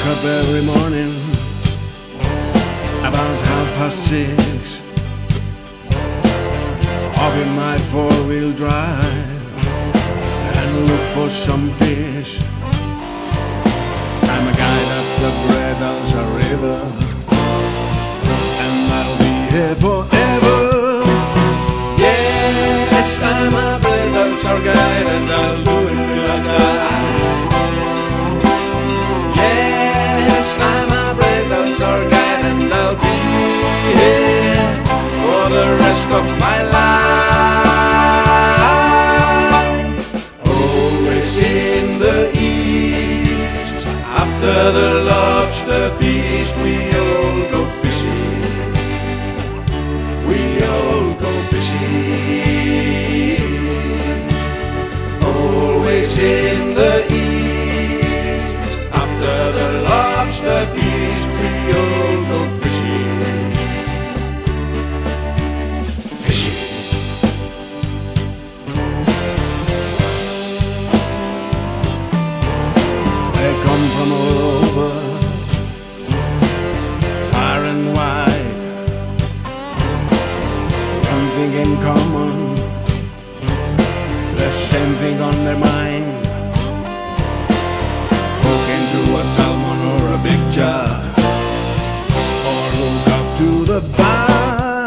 wake up every morning about 6:30. Hop in my four-wheel drive and look for some fish. I'm a guide up the Bredalsa River, and I'll be here forever. Yes, I'm a Bredalsa guide, and I'll do it till I die. Yes, I'm a Bredalsa guide, and I'll be here for the rest of my life. Always in the east, after the lobster feast, we all go fishing. We all go fishing. Always in the east, after the lobster feast, we all go fishing. They come from all over, far and wide. One thing in common, the same thing on their mind. Hook into a salmon or a big jar, or hook up to the bar.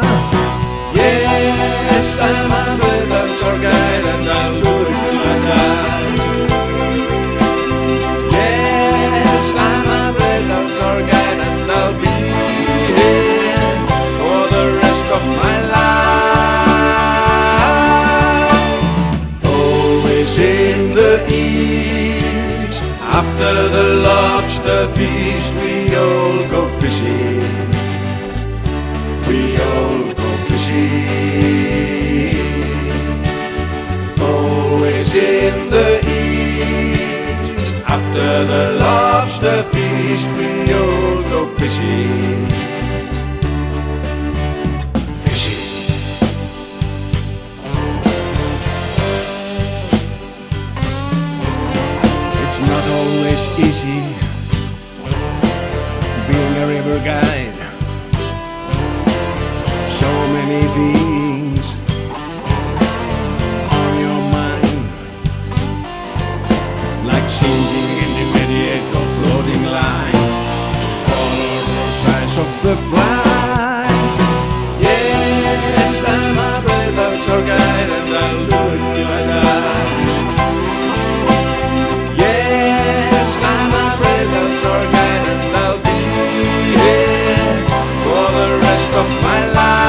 Yes, I'm a Bredalsa guide, and I'll do it till I die. Yes, I'm a Bredalsa guide, and I'll be here for the rest of my life. Always in the east, after the lobster feast, we all go fishing. We all go fishing. Always in the east, after the lobster feast, we all go fishing. Fishing. It's not always easy being a river guide. So many things on your mind, like changing in the immediate or floating line, all over size of the fly. Yes, I'm a Bredalsa guide, and I'll do it till I die. Yes, I'm a Bredalsa guide, and I'll be here for the rest of my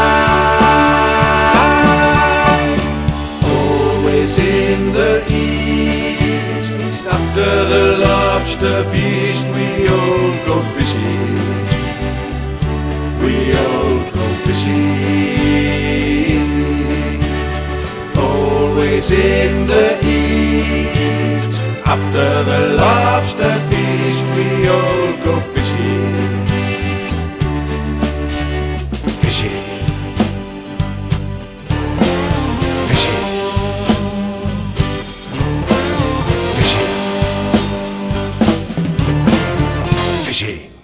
life. Always in the east, after the lobster feast, we all go fishing. We all go fishing. Always in the east, after the lobster feast, we all go fishing. Fishing. Fishing. Fishing. Fishing.